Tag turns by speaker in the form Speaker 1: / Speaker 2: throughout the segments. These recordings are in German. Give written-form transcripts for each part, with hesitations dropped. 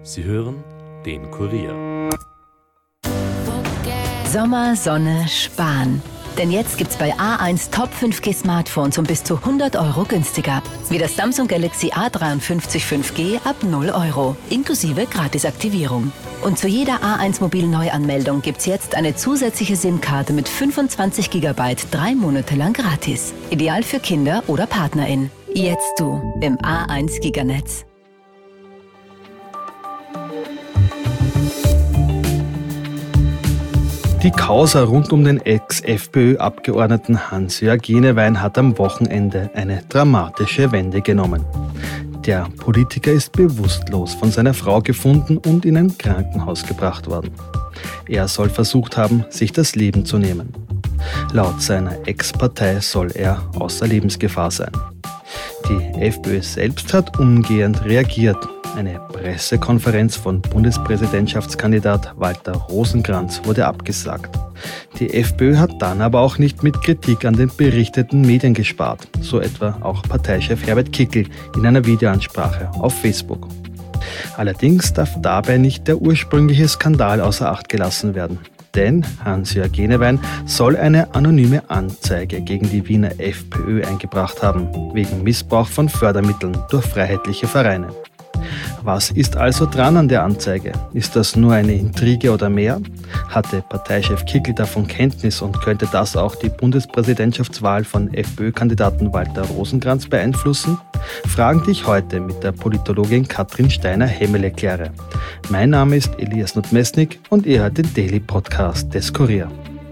Speaker 1: Sie hören den Kurier.
Speaker 2: Sommer, Sonne, Sparen. Denn jetzt gibt's bei A1 Top 5G Smartphones um bis zu 100 € günstiger. Wie das Samsung Galaxy A53 5G ab 0 €, inklusive Gratisaktivierung. Und zu jeder A1 Mobil Neuanmeldung gibt's jetzt eine zusätzliche SIM-Karte mit 25 GB 3 Monate lang gratis. Ideal für Kinder oder PartnerInnen. Jetzt du im A1 Giganetz.
Speaker 3: Die Causa rund um den Ex-FPÖ-Abgeordneten Hans-Jörg Jenewein hat am Wochenende eine dramatische Wende genommen. Der Politiker ist bewusstlos von seiner Frau gefunden und in ein Krankenhaus gebracht worden. Er soll versucht haben, sich das Leben zu nehmen. Laut seiner Ex-Partei soll er außer Lebensgefahr sein. Die FPÖ selbst hat umgehend reagiert. Eine Pressekonferenz von Bundespräsidentschaftskandidat Walter Rosenkranz wurde abgesagt. Die FPÖ hat dann aber auch nicht mit Kritik an den berichteten Medien gespart, so etwa auch Parteichef Herbert Kickl in einer Videoansprache auf Facebook. Allerdings darf dabei nicht der ursprüngliche Skandal außer Acht gelassen werden. Denn Hans-Jörg Jenewein soll eine anonyme Anzeige gegen die Wiener FPÖ eingebracht haben, wegen Missbrauch von Fördermitteln durch freiheitliche Vereine. Was ist also dran an der Anzeige? Ist das nur eine Intrige oder mehr? Hatte Parteichef Kickl davon Kenntnis und könnte das auch die Bundespräsidentschaftswahl von FPÖ-Kandidaten Walter Rosenkranz beeinflussen? Fragen, die ich heute mit der Politologin Katrin Steiner-Hemmele kläre. Mein Name ist Elias Notmesnik und ihr hört den Daily Podcast des Kurier.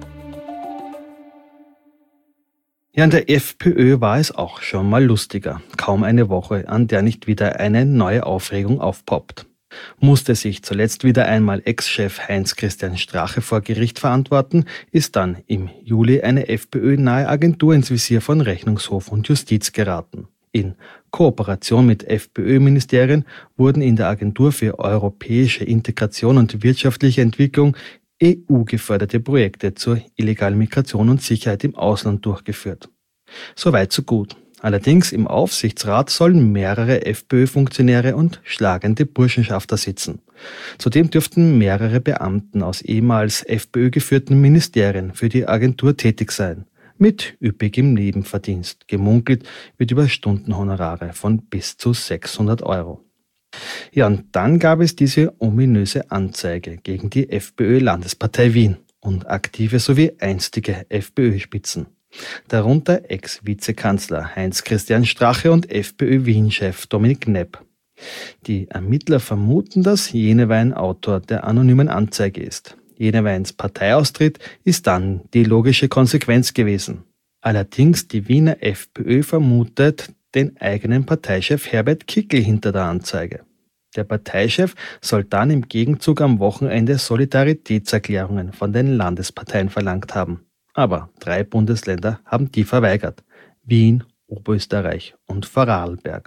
Speaker 3: Ja, in der FPÖ war es auch schon mal lustiger. Kaum eine Woche, an der nicht wieder eine neue Aufregung aufpoppt. Musste sich zuletzt wieder einmal Ex-Chef Heinz-Christian Strache vor Gericht verantworten, ist dann im Juli eine FPÖ-nahe Agentur ins Visier von Rechnungshof und Justiz geraten. In Kooperation mit FPÖ-Ministerien wurden in der Agentur für europäische Integration und wirtschaftliche Entwicklung EU-geförderte Projekte zur illegalen Migration und Sicherheit im Ausland durchgeführt. Soweit so gut. Allerdings im Aufsichtsrat sollen mehrere FPÖ-Funktionäre und schlagende Burschenschafter sitzen. Zudem dürften mehrere Beamten aus ehemals FPÖ-geführten Ministerien für die Agentur tätig sein. Mit üppigem Nebenverdienst. Gemunkelt wird über Stundenhonorare von bis zu 600 €. Ja, und dann gab es diese ominöse Anzeige gegen die FPÖ-Landespartei Wien und aktive sowie einstige FPÖ-Spitzen. Darunter Ex-Vizekanzler Heinz-Christian Strache und FPÖ-Wien-Chef Dominik Knepp. Die Ermittler vermuten, dass Jenewein Autor der anonymen Anzeige ist. Jeneweins Parteiaustritt ist dann die logische Konsequenz gewesen. Allerdings die Wiener FPÖ vermutet den eigenen Parteichef Herbert Kickl hinter der Anzeige. Der Parteichef soll dann im Gegenzug am Wochenende Solidaritätserklärungen von den Landesparteien verlangt haben. Aber 3 Bundesländer haben die verweigert: Wien, Oberösterreich und Vorarlberg.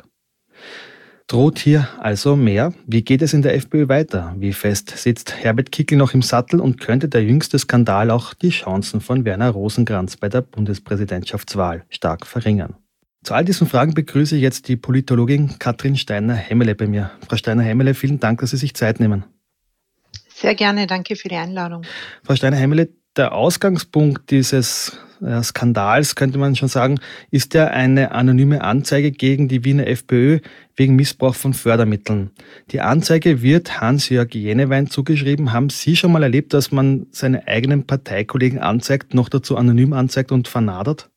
Speaker 3: Droht hier also mehr? Wie geht es in der FPÖ weiter? Wie fest sitzt Herbert Kickl noch im Sattel und könnte der jüngste Skandal auch die Chancen von Werner Rosenkranz bei der Bundespräsidentschaftswahl stark verringern? Zu all diesen Fragen begrüße ich jetzt die Politologin Katrin Steiner-Hemmele bei mir. Frau Steiner-Hemmele, vielen Dank, dass Sie sich Zeit nehmen.
Speaker 4: Sehr gerne, danke für die Einladung.
Speaker 3: Frau Steiner-Hemmele, der Ausgangspunkt dieses Skandals, könnte man schon sagen, ist ja eine anonyme Anzeige gegen die Wiener FPÖ wegen Missbrauch von Fördermitteln. Die Anzeige wird Hans-Jörg Jenewein zugeschrieben. Haben Sie schon mal erlebt, dass man seine eigenen Parteikollegen anzeigt, noch dazu anonym anzeigt und vernadert?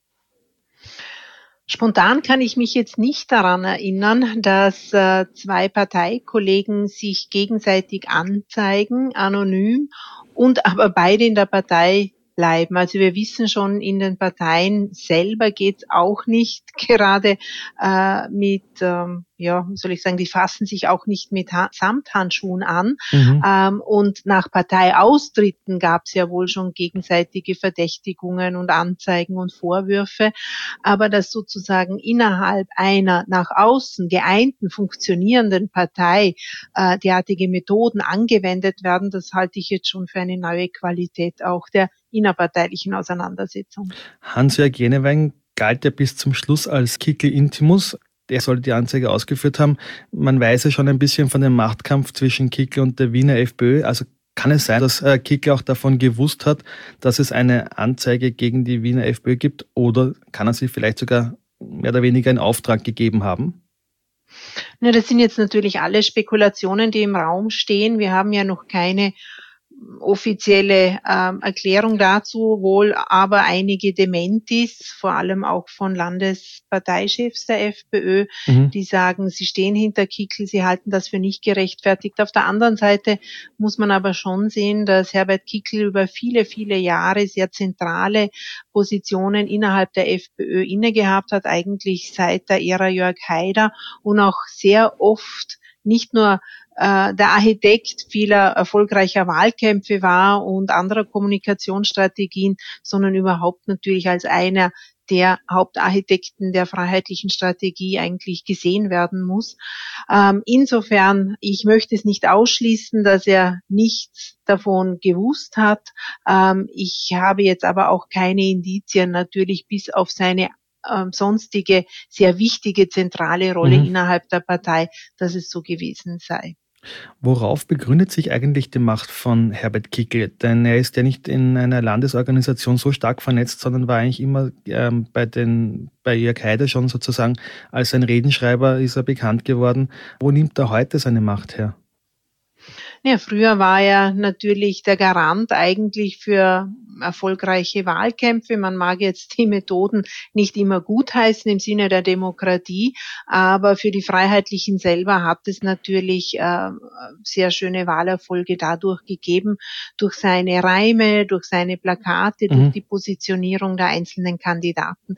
Speaker 4: Spontan kann ich mich jetzt nicht daran erinnern, dass 2 Parteikollegen sich gegenseitig anzeigen, anonym, und aber beide in der Partei bleiben. Also wir wissen schon, in den Parteien selber geht's auch nicht gerade mit, wie soll ich sagen, die fassen sich auch nicht mit Samthandschuhen an. Und nach Parteiaustritten gab's ja wohl schon gegenseitige Verdächtigungen und Anzeigen und Vorwürfe. Aber dass sozusagen innerhalb einer nach außen geeinten, funktionierenden Partei derartige Methoden angewendet werden, das halte ich jetzt schon für eine neue Qualität auch der innerparteilichen Auseinandersetzung.
Speaker 3: Hans-Jörg Jenewein galt ja bis zum Schluss als Kickl Intimus. der soll die Anzeige ausgeführt haben. Man weiß ja schon ein bisschen von dem Machtkampf zwischen Kickl und der Wiener FPÖ. Also kann es sein, dass Kickl auch davon gewusst hat, dass es eine Anzeige gegen die Wiener FPÖ gibt? Oder kann er sie vielleicht sogar mehr oder weniger in Auftrag gegeben haben?
Speaker 4: Ja, das sind jetzt natürlich alle Spekulationen, die im Raum stehen. Wir haben ja noch keine offizielle Erklärung dazu, wohl aber einige Dementis, vor allem auch von Landesparteichefs der FPÖ, die sagen, sie stehen hinter Kickl, sie halten das für nicht gerechtfertigt. Auf der anderen Seite muss man aber schon sehen, dass Herbert Kickl über viele, viele Jahre sehr zentrale Positionen innerhalb der FPÖ innegehabt hat, eigentlich seit der Ära Jörg Haider und auch sehr oft nicht nur der Architekt vieler erfolgreicher Wahlkämpfe war und anderer Kommunikationsstrategien, sondern überhaupt natürlich als einer der Hauptarchitekten der freiheitlichen Strategie eigentlich gesehen werden muss. Insofern, ich möchte es nicht ausschließen, dass er nichts davon gewusst hat. Ich habe jetzt aber auch keine Indizien, natürlich bis auf seine sonstige, sehr wichtige zentrale Rolle innerhalb der Partei, dass es so gewesen sei.
Speaker 3: Worauf begründet sich eigentlich die Macht von Herbert Kickl? Denn er ist ja nicht in einer Landesorganisation so stark vernetzt, sondern war eigentlich immer bei Jörg Haider schon sozusagen als ein Redenschreiber ist er bekannt geworden. Wo nimmt er heute seine Macht her?
Speaker 4: Ja, früher war er natürlich der Garant eigentlich für erfolgreiche Wahlkämpfe. Man mag jetzt die Methoden nicht immer gutheißen im Sinne der Demokratie, aber für die Freiheitlichen selber hat es natürlich sehr schöne Wahlerfolge dadurch gegeben, durch seine Reime, durch seine Plakate, durch die Positionierung der einzelnen Kandidaten.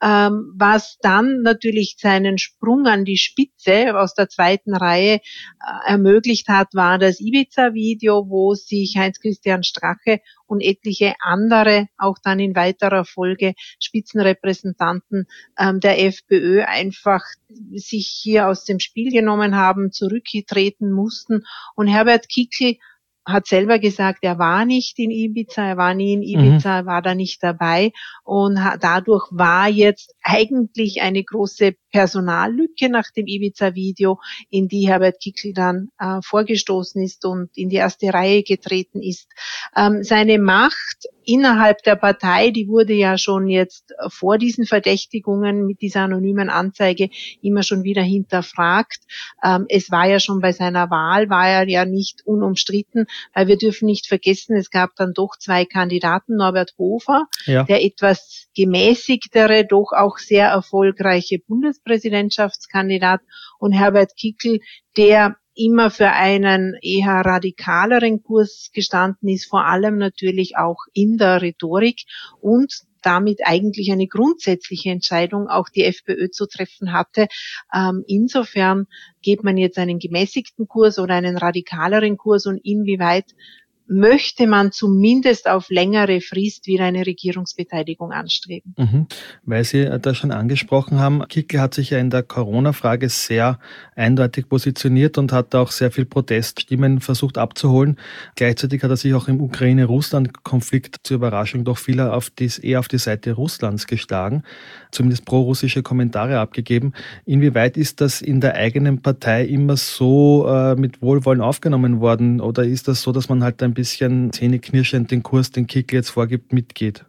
Speaker 4: Was dann natürlich seinen Sprung an die Spitze aus der zweiten Reihe ermöglicht hat, war das Ibiza-Video, wo sich Heinz-Christian Strache und etliche andere, auch dann in weiterer Folge Spitzenrepräsentanten der FPÖ einfach sich hier aus dem Spiel genommen haben, zurückgetreten mussten. Und Herbert Kickl hat selber gesagt, er war nicht in Ibiza, er war nie in Ibiza, war da nicht dabei und dadurch war jetzt eigentlich eine große Personallücke nach dem Ibiza-Video, in die Herbert Kickl dann vorgestoßen ist und in die erste Reihe getreten ist. Seine Macht innerhalb der Partei, die wurde ja schon jetzt vor diesen Verdächtigungen mit dieser anonymen Anzeige immer schon wieder hinterfragt. Es war ja schon bei seiner Wahl, war er ja nicht unumstritten, weil wir dürfen nicht vergessen, es gab dann doch zwei Kandidaten, Norbert Hofer, der etwas gemäßigtere, doch auch sehr erfolgreiche Bundespräsidentschaftskandidat und Herbert Kickl, der immer für einen eher radikaleren Kurs gestanden ist, vor allem natürlich auch in der Rhetorik und damit eigentlich eine grundsätzliche Entscheidung auch die FPÖ zu treffen hatte. Insofern geht man jetzt einen gemäßigten Kurs oder einen radikaleren Kurs und inwieweit möchte man zumindest auf längere Frist wieder eine Regierungsbeteiligung anstreben.
Speaker 3: Weil Sie das schon angesprochen haben, Kickl hat sich ja in der Corona-Frage sehr eindeutig positioniert und hat auch sehr viel Proteststimmen versucht abzuholen. Gleichzeitig hat er sich auch im Ukraine-Russland-Konflikt zur Überraschung doch vieler eher auf die Seite Russlands geschlagen, zumindest pro-russische Kommentare abgegeben. Inwieweit ist das in der eigenen Partei immer so mit Wohlwollen aufgenommen worden oder ist das so, dass man halt ein bisschen zähneknirschend den Kurs, den Kickl jetzt vorgibt, mitgeht?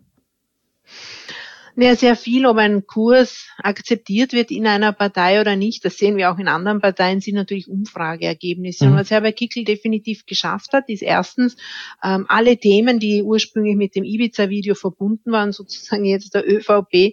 Speaker 4: Ja, sehr viel, ob ein Kurs akzeptiert wird in einer Partei oder nicht, das sehen wir auch in anderen Parteien, sind natürlich Umfrageergebnisse. Und was Herbert Kickl definitiv geschafft hat, ist erstens, alle Themen, die ursprünglich mit dem Ibiza-Video verbunden waren, sozusagen jetzt der ÖVP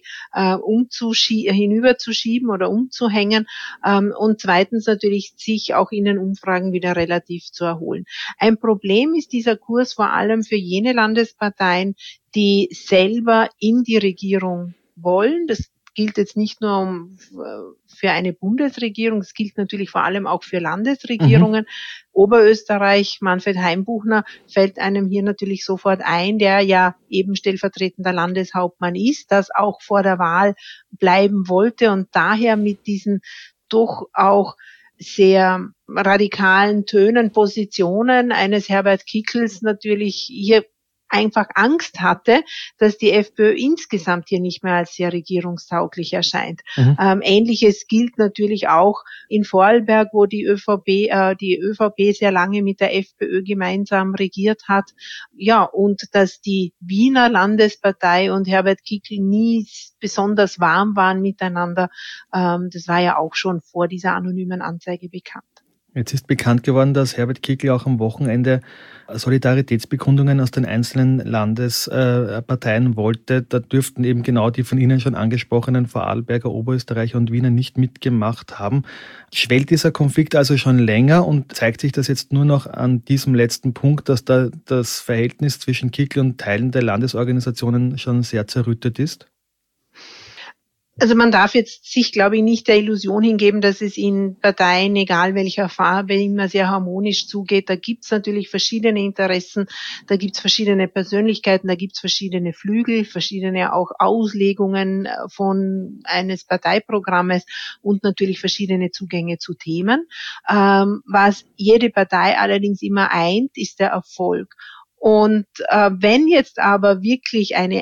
Speaker 4: hinüberzuschieben oder umzuhängen und zweitens natürlich sich auch in den Umfragen wieder relativ zu erholen. Ein Problem ist dieser Kurs vor allem für jene Landesparteien, die selber in die Regierung wollen. Das gilt jetzt nicht nur für eine Bundesregierung, es gilt natürlich vor allem auch für Landesregierungen. Oberösterreich, Manfred Heimbuchner fällt einem hier natürlich sofort ein, der ja eben stellvertretender Landeshauptmann ist, das auch vor der Wahl bleiben wollte und daher mit diesen doch auch sehr radikalen Tönen, Positionen eines Herbert Kickls natürlich hier einfach Angst hatte, dass die FPÖ insgesamt hier nicht mehr als sehr regierungstauglich erscheint. Ähnliches gilt natürlich auch in Vorarlberg, wo die ÖVP sehr lange mit der FPÖ gemeinsam regiert hat. Ja, und dass die Wiener Landespartei und Herbert Kickl nie besonders warm waren miteinander, das war ja auch schon vor dieser anonymen Anzeige bekannt.
Speaker 3: Jetzt ist bekannt geworden, dass Herbert Kickl auch am Wochenende Solidaritätsbekundungen aus den einzelnen Landesparteien wollte. Da dürften eben genau die von Ihnen schon angesprochenen Vorarlberger, Oberösterreicher und Wiener nicht mitgemacht haben. Schwellt dieser Konflikt also schon länger und zeigt sich das jetzt nur noch an diesem letzten Punkt, dass da das Verhältnis zwischen Kickl und Teilen der Landesorganisationen schon sehr zerrüttet ist?
Speaker 4: Also man darf jetzt sich, glaube ich, nicht der Illusion hingeben, dass es in Parteien, egal welcher Farbe, immer sehr harmonisch zugeht. Da gibt's natürlich verschiedene Interessen, da gibt's verschiedene Persönlichkeiten, da gibt's verschiedene Flügel, verschiedene auch Auslegungen von eines Parteiprogrammes und natürlich verschiedene Zugänge zu Themen. Was jede Partei allerdings immer eint, ist der Erfolg. Und wenn jetzt aber wirklich eine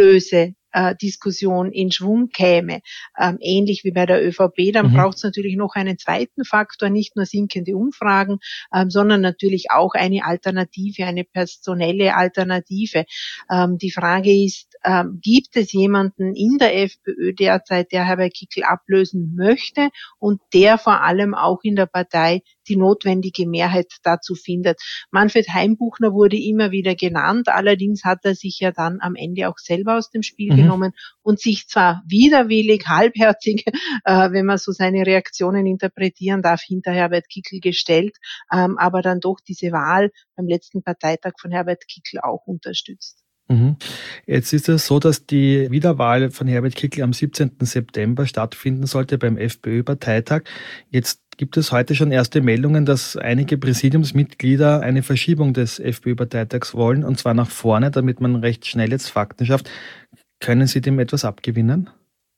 Speaker 4: Diskussion in Schwung käme, ähnlich wie bei der ÖVP, dann braucht es natürlich noch einen zweiten Faktor, nicht nur sinkende Umfragen, sondern natürlich auch eine Alternative, eine personelle Alternative. Die Frage ist, gibt es jemanden in der FPÖ derzeit, der Herbert Kickl ablösen möchte und der vor allem auch in der Partei die notwendige Mehrheit dazu findet? Manfred Heimbuchner wurde immer wieder genannt, allerdings hat er sich ja dann am Ende auch selber aus dem Spiel genommen und sich zwar widerwillig, halbherzig, wenn man so seine Reaktionen interpretieren darf, hinter Herbert Kickl gestellt, aber dann doch diese Wahl beim letzten Parteitag von Herbert Kickl auch unterstützt.
Speaker 3: Jetzt ist es so, dass die Wiederwahl von Herbert Kickl am 17. September stattfinden sollte beim FPÖ-Parteitag. Jetzt gibt es heute schon erste Meldungen, dass einige Präsidiumsmitglieder eine Verschiebung des FPÖ-Parteitags wollen, und zwar nach vorne, damit man recht schnell jetzt Fakten schafft. Können Sie dem etwas abgewinnen?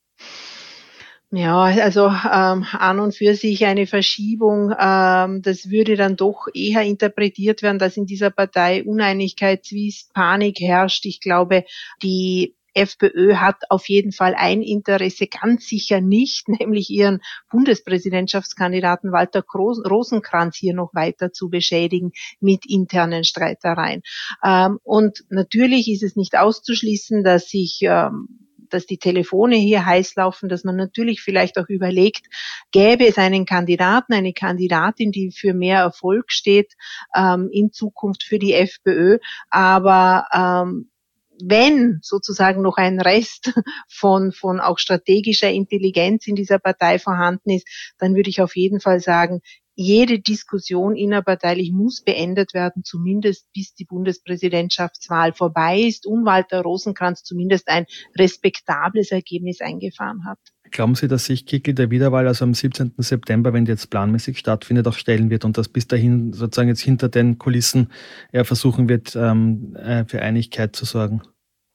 Speaker 4: Ja, also an und für sich eine Verschiebung, das würde dann doch eher interpretiert werden, dass in dieser Partei Uneinigkeit, Zwist, Panik herrscht. Ich glaube, die FPÖ hat auf jeden Fall ein Interesse, ganz sicher nicht, nämlich ihren Bundespräsidentschaftskandidaten Walter Rosenkranz hier noch weiter zu beschädigen mit internen Streitereien. Und natürlich ist es nicht auszuschließen, dass die Telefone hier heiß laufen, dass man natürlich vielleicht auch überlegt, gäbe es einen Kandidaten, eine Kandidatin, die für mehr Erfolg steht in Zukunft für die FPÖ, aber wenn sozusagen noch ein Rest von auch strategischer Intelligenz in dieser Partei vorhanden ist, dann würde ich auf jeden Fall sagen, jede Diskussion innerparteilich muss beendet werden, zumindest bis die Bundespräsidentschaftswahl vorbei ist und Walter Rosenkranz zumindest ein respektables Ergebnis eingefahren hat.
Speaker 3: Glauben Sie, dass sich Kickl der Wiederwahl, also am 17. September, wenn die jetzt planmäßig stattfindet, auch stellen wird und dass bis dahin sozusagen jetzt hinter den Kulissen er versuchen wird, für Einigkeit zu sorgen?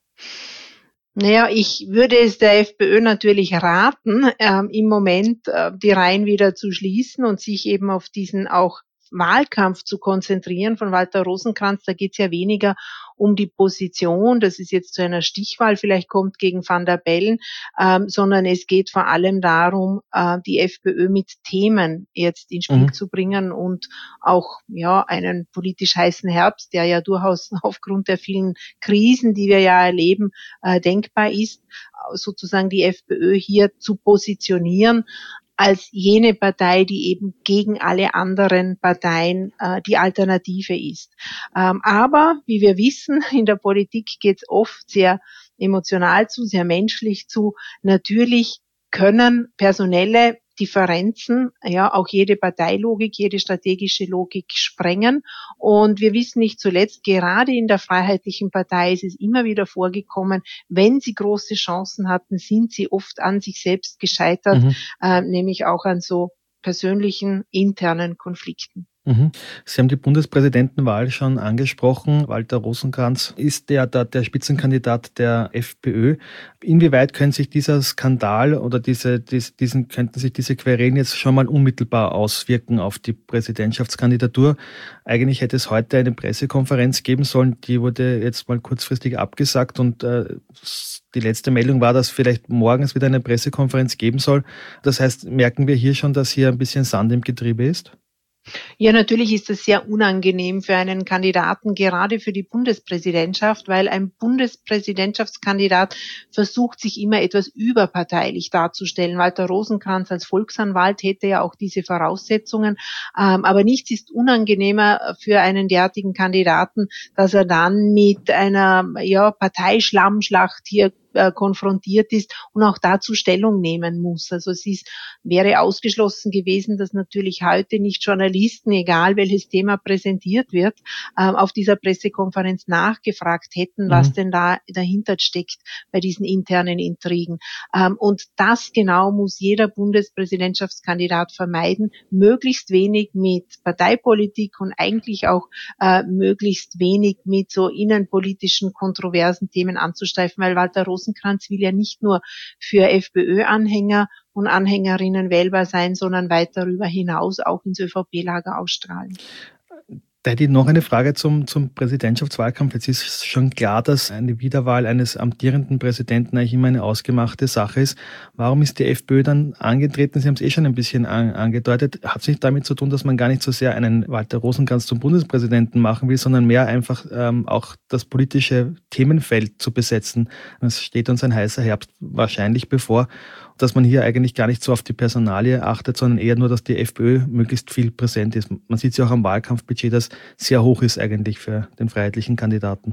Speaker 4: Naja, ich würde es der FPÖ natürlich raten, im Moment die Reihen wieder zu schließen und sich eben auf diesen auch Wahlkampf zu konzentrieren von Walter Rosenkranz. Da geht es ja weniger um die Position, dass es jetzt zu einer Stichwahl vielleicht kommt gegen Van der Bellen, sondern es geht vor allem darum, die FPÖ mit Themen jetzt ins Spiel zu bringen und auch einen politisch heißen Herbst, der ja durchaus aufgrund der vielen Krisen, die wir ja erleben, denkbar ist, sozusagen die FPÖ hier zu positionieren als jene Partei, die eben gegen alle anderen Parteien die Alternative ist. Aber, wie wir wissen, in der Politik geht es oft sehr emotional zu, sehr menschlich zu. Natürlich können personelle Differenzen, auch jede Parteilogik, jede strategische Logik sprengen. Und wir wissen nicht zuletzt, gerade in der Freiheitlichen Partei ist es immer wieder vorgekommen, wenn sie große Chancen hatten, sind sie oft an sich selbst gescheitert, nämlich auch an so persönlichen internen Konflikten.
Speaker 3: Mhm. Sie haben die Bundespräsidentenwahl schon angesprochen. Walter Rosenkranz ist der Spitzenkandidat der FPÖ. Inwieweit können sich dieser Skandal oder könnten sich diese Querelen jetzt schon mal unmittelbar auswirken auf die Präsidentschaftskandidatur? Eigentlich hätte es heute eine Pressekonferenz geben sollen, die wurde jetzt mal kurzfristig abgesagt und die letzte Meldung war, dass vielleicht morgen es wieder eine Pressekonferenz geben soll. Das heißt, merken wir hier schon, dass hier ein bisschen Sand im Getriebe ist?
Speaker 4: Ja, natürlich ist es sehr unangenehm für einen Kandidaten, gerade für die Bundespräsidentschaft, weil ein Bundespräsidentschaftskandidat versucht, sich immer etwas überparteilich darzustellen. Walter Rosenkranz als Volksanwalt hätte ja auch diese Voraussetzungen. Aber nichts ist unangenehmer für einen derartigen Kandidaten, dass er dann mit einer Parteischlammschlacht hier konfrontiert ist und auch dazu Stellung nehmen muss. Also wäre ausgeschlossen gewesen, dass natürlich heute nicht Journalisten, egal welches Thema präsentiert wird, auf dieser Pressekonferenz nachgefragt hätten, was denn da dahinter steckt bei diesen internen Intrigen. Und das genau muss jeder Bundespräsidentschaftskandidat vermeiden, möglichst wenig mit Parteipolitik und eigentlich auch möglichst wenig mit so innenpolitischen kontroversen Themen anzustreifen, weil Walter Rosenkranz will ja nicht nur für FPÖ-Anhänger und Anhängerinnen wählbar sein, sondern weit darüber hinaus auch ins ÖVP-Lager ausstrahlen.
Speaker 3: Da hätte ich noch eine Frage zum Präsidentschaftswahlkampf. Jetzt ist schon klar, dass eine Wiederwahl eines amtierenden Präsidenten eigentlich immer eine ausgemachte Sache ist. Warum ist die FPÖ dann angetreten? Sie haben es schon ein bisschen angedeutet. Hat es nicht damit zu tun, dass man gar nicht so sehr einen Walter Rosenkranz zum Bundespräsidenten machen will, sondern mehr einfach auch das politische Themenfeld zu besetzen? Es steht uns ein heißer Herbst wahrscheinlich bevor, dass man hier eigentlich gar nicht so auf die Personalie achtet, sondern eher nur, dass die FPÖ möglichst viel präsent ist. Man sieht es ja auch am Wahlkampfbudget, das sehr hoch ist eigentlich für den freiheitlichen Kandidaten.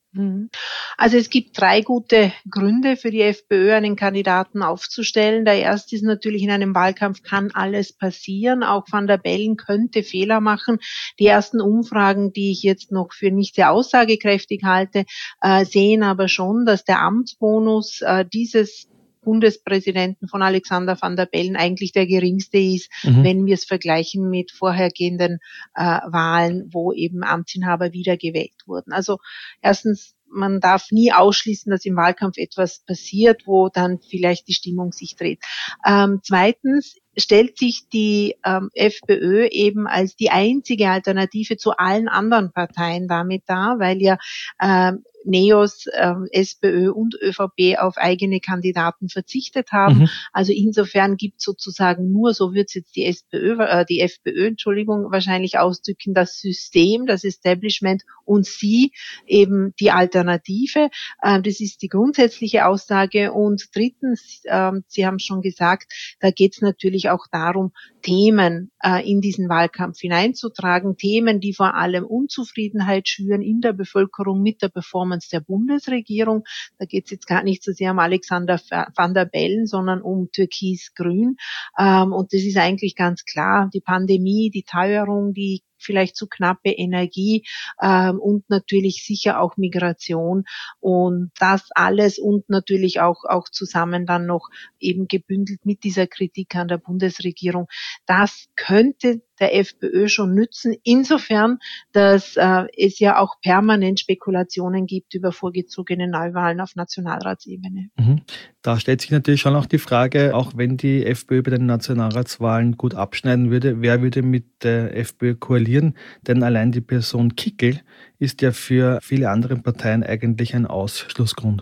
Speaker 4: Also es gibt 3 gute Gründe für die FPÖ, einen Kandidaten aufzustellen. Der erste ist natürlich, in einem Wahlkampf kann alles passieren. Auch Van der Bellen könnte Fehler machen. Die ersten Umfragen, die ich jetzt noch für nicht sehr aussagekräftig halte, sehen aber schon, dass der Amtsbonus dieses Bundespräsidenten von Alexander Van der Bellen eigentlich der geringste ist, wenn wir es vergleichen mit vorhergehenden Wahlen, wo eben Amtsinhaber wiedergewählt wurden. Also erstens, man darf nie ausschließen, dass im Wahlkampf etwas passiert, wo dann vielleicht die Stimmung sich dreht. Zweitens stellt sich die FPÖ eben als die einzige Alternative zu allen anderen Parteien damit dar, weil ja NEOS, SPÖ und ÖVP auf eigene Kandidaten verzichtet haben. Also insofern gibt sozusagen nur, so wird es jetzt die FPÖ, wahrscheinlich ausdrücken, das System, das Establishment und sie eben die Alternative. Das ist die grundsätzliche Aussage. Und drittens, Sie haben schon gesagt, da geht es natürlich auch darum, Themen in diesen Wahlkampf hineinzutragen, Themen, die vor allem Unzufriedenheit schüren in der Bevölkerung mit der Performance der Bundesregierung. Da geht es jetzt gar nicht so sehr um Alexander Van der Bellen, sondern um Türkis-Grün. Und das ist eigentlich ganz klar. Die Pandemie, die Teuerung, die vielleicht zu knappe Energie und natürlich sicher auch Migration und das alles und natürlich auch zusammen dann noch eben gebündelt mit dieser Kritik an der Bundesregierung. Das könnte der FPÖ schon nützen, insofern, dass es ja auch permanent Spekulationen gibt über vorgezogene Neuwahlen auf Nationalratsebene.
Speaker 3: Da stellt sich natürlich schon auch die Frage, auch wenn die FPÖ bei den Nationalratswahlen gut abschneiden würde, wer würde mit der FPÖ koalieren? Denn allein die Person Kickl ist ja für viele andere Parteien eigentlich ein Ausschlussgrund.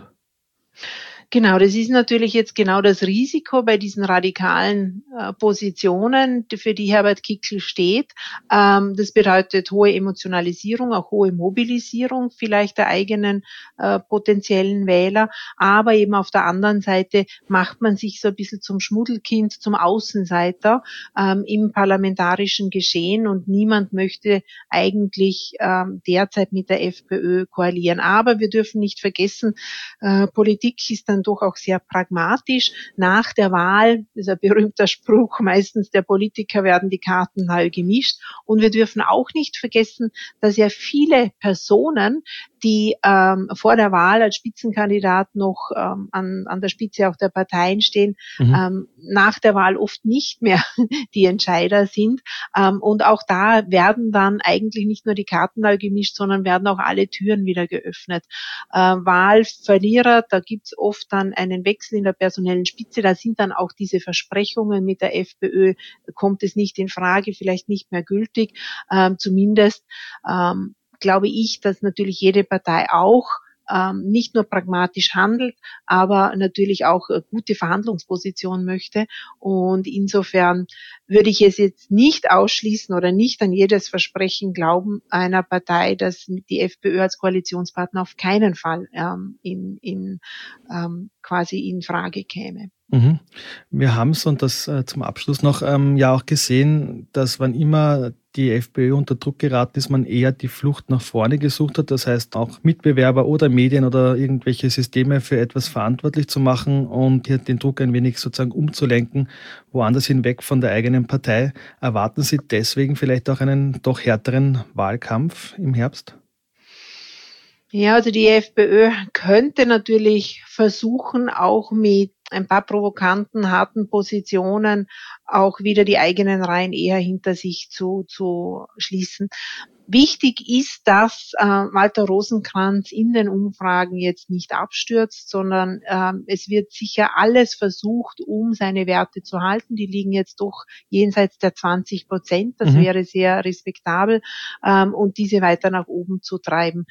Speaker 4: Genau, das ist natürlich jetzt genau das Risiko bei diesen radikalen Positionen, für die Herbert Kickl steht. Das bedeutet hohe Emotionalisierung, auch hohe Mobilisierung vielleicht der eigenen potenziellen Wähler. Aber eben auf der anderen Seite macht man sich so ein bisschen zum Schmuddelkind, zum Außenseiter im parlamentarischen Geschehen und niemand möchte eigentlich derzeit mit der FPÖ koalieren. Aber wir dürfen nicht vergessen, Politik ist dann doch auch sehr pragmatisch. Nach der Wahl, das ist ein berühmter Spruch, meistens der Politiker werden die Karten neu gemischt. Und wir dürfen auch nicht vergessen, dass ja viele Personen, die vor der Wahl als Spitzenkandidat noch an der Spitze auch der Parteien stehen, nach der Wahl oft nicht mehr die Entscheider sind. Und auch da werden dann eigentlich nicht nur die Karten neu gemischt, sondern werden auch alle Türen wieder geöffnet. Wahlverlierer, da gibt's oft dann einen Wechsel in der personellen Spitze. Da sind dann auch diese Versprechungen mit der FPÖ, kommt es nicht in Frage, vielleicht nicht mehr gültig. Zumindest glaube ich, dass natürlich jede Partei auch nicht nur pragmatisch handelt, aber natürlich auch gute Verhandlungsposition möchte. Und insofern würde ich es jetzt nicht ausschließen oder nicht an jedes Versprechen glauben einer Partei, dass die FPÖ als Koalitionspartner auf keinen Fall quasi in Frage käme.
Speaker 3: Wir haben es, und das zum Abschluss noch, ja auch gesehen, dass wann immer die FPÖ unter Druck geraten ist, man eher die Flucht nach vorne gesucht hat. Das heißt auch Mitbewerber oder Medien oder irgendwelche Systeme für etwas verantwortlich zu machen und hier den Druck ein wenig sozusagen umzulenken, woanders hinweg von der eigenen Partei. Erwarten Sie deswegen vielleicht auch einen doch härteren Wahlkampf im Herbst?
Speaker 4: Ja, also die FPÖ könnte natürlich versuchen, auch mit ein paar provokanten, harten Positionen auch wieder die eigenen Reihen eher hinter sich zu schließen. Wichtig ist, dass Walter Rosenkranz in den Umfragen jetzt nicht abstürzt, sondern es wird sicher alles versucht, um seine Werte zu halten. Die liegen jetzt doch jenseits der 20%. Das wäre sehr respektabel, und diese weiter nach oben zu treiben.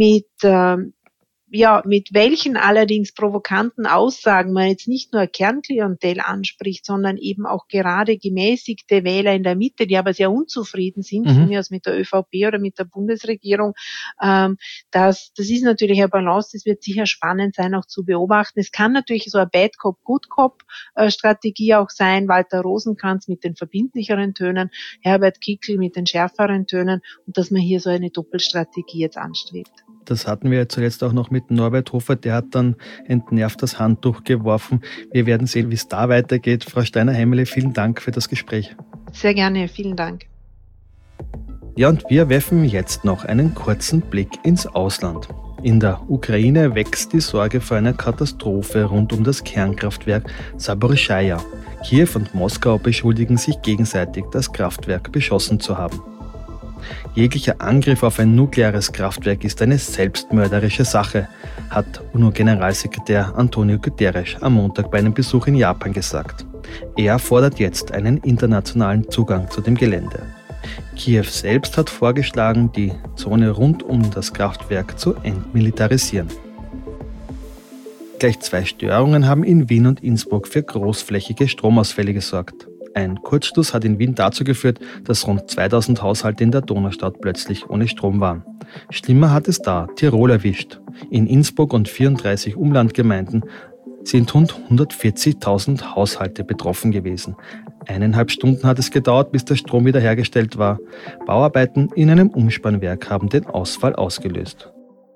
Speaker 4: Mit welchen allerdings provokanten Aussagen man jetzt nicht nur Kernklientel anspricht, sondern eben auch gerade gemäßigte Wähler in der Mitte, die aber sehr unzufrieden sind, von mir aus mit der ÖVP oder mit der Bundesregierung, das ist natürlich eine Balance, das wird sicher spannend sein, auch zu beobachten. Es kann natürlich so eine Bad Cop, Good Cop Strategie auch sein, Walter Rosenkranz mit den verbindlicheren Tönen, Herbert Kickl mit den schärferen Tönen, und dass man hier so eine Doppelstrategie jetzt anstrebt.
Speaker 3: Das hatten wir zuletzt auch noch mit Norbert Hofer, der hat dann entnervt das Handtuch geworfen. Wir werden sehen, wie es da weitergeht. Frau Steiner-Heimele, vielen Dank für das Gespräch.
Speaker 4: Sehr gerne, vielen Dank.
Speaker 3: Ja, und wir werfen jetzt noch einen kurzen Blick ins Ausland. In der Ukraine wächst die Sorge vor einer Katastrophe rund um das Kernkraftwerk Saporischschja. Kiew und Moskau beschuldigen sich gegenseitig, das Kraftwerk beschossen zu haben. Jeglicher Angriff auf ein nukleares Kraftwerk ist eine selbstmörderische Sache, hat UNO-Generalsekretär Antonio Guterres am Montag bei einem Besuch in Japan gesagt. Er fordert jetzt einen internationalen Zugang zu dem Gelände. Kiew selbst hat vorgeschlagen, die Zone rund um das Kraftwerk zu entmilitarisieren. Gleich 2 Störungen haben in Wien und Innsbruck für großflächige Stromausfälle gesorgt. Ein Kurzschluss hat in Wien dazu geführt, dass rund 2000 Haushalte in der Donaustadt plötzlich ohne Strom waren. Schlimmer hat es da Tirol erwischt. In Innsbruck und 34 Umlandgemeinden sind rund 140.000 Haushalte betroffen gewesen. 1,5 Stunden hat es gedauert, bis der Strom wiederhergestellt war. Bauarbeiten in einem Umspannwerk haben den Ausfall ausgelöst.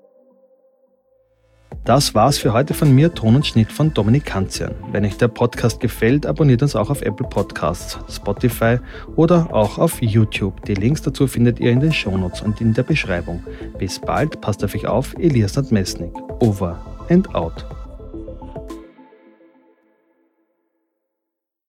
Speaker 3: Das war's für heute von mir, Ton und Schnitt von Dominik Kanzian. Wenn euch der Podcast gefällt, abonniert uns auch auf Apple Podcasts, Spotify oder auch auf YouTube. Die Links dazu findet ihr in den Shownotes und in der Beschreibung. Bis bald, passt auf euch auf, Elias Nadmesnik. Over and out.